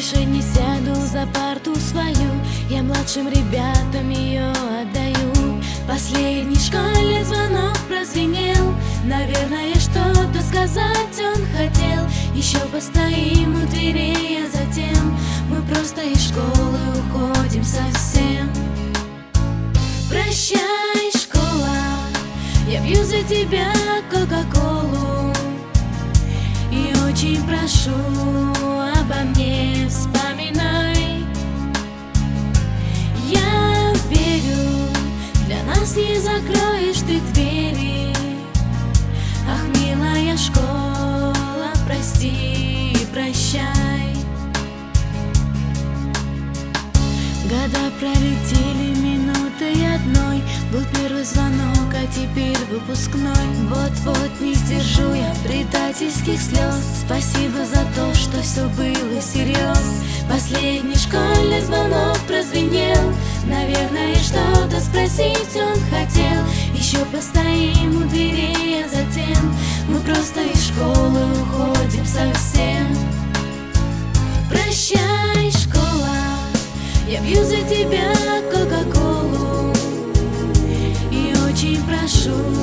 больше не сяду за парту свою, я младшим ребятам ее отдаю. Последний школьный звонок прозвенел, наверное, что-то сказать он хотел. Еще постоим у дверей, а затем мы просто из школы уходим совсем. Прощай, школа, я пью за тебя кока-колу, и очень прошу, обо мне вспоминай. Я верю, для нас не закроешь ты двери. Ах, милая школа, прости и прощай. Года пролетели минутой одной, был первый звонок, а теперь выпускной. Вот-вот не сдержу я предательских слез. Спасибо за то, что все было всерьез. Последний школьный звонок прозвенел, наверное, что-то спросить он хотел. Еще постоим у дверей, а затем мы просто из школы уходим совсем. Прощай, школа, я пью за тебя кока-колу, и очень прошу,